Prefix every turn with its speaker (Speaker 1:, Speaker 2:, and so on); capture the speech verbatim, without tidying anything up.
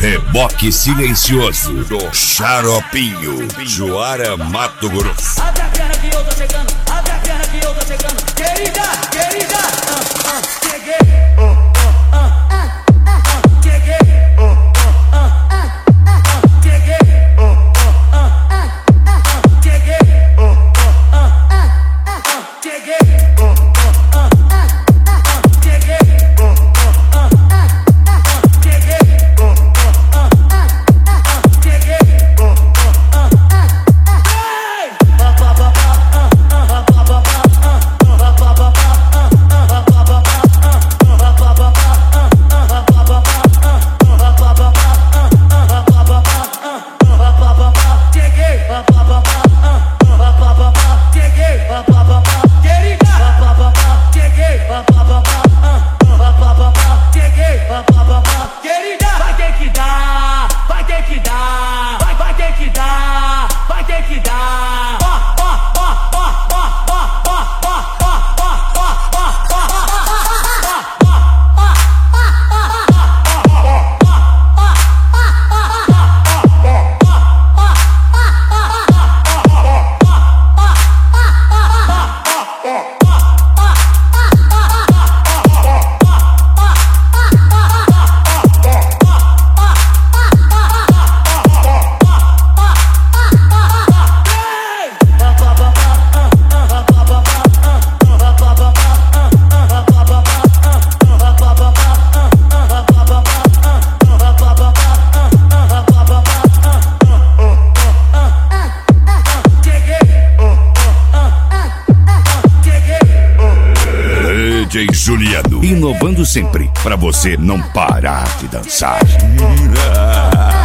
Speaker 1: Reboque silencioso do Xaropinho, Juara, Mato Grosso.
Speaker 2: Abre a perna que eu tô chegando, abre a perna que eu tô chegando. Querida, querida, ah, ah, cheguei. Oh, oh, ah, ah, ah, cheguei. Oh, oh, ah, ah, ah, cheguei. Oh, oh, ah, ah, ah, cheguei. Oh, oh, ah, ah, ah, cheguei. Oh, oh, ah, ah, ah, cheguei. Oh, oh, ah, ah, ah, cheguei. Oh, oh, ah, ah, ah, cheguei. Oh, oh, ah, querida, vai ter que dar, vai ter que dar, vai, vai ter que dar, vai ter que dar. Ó, ó, ó, ó, ó, ó, ó, ó, ó,
Speaker 1: D J Juliano, inovando sempre, pra você não parar de dançar.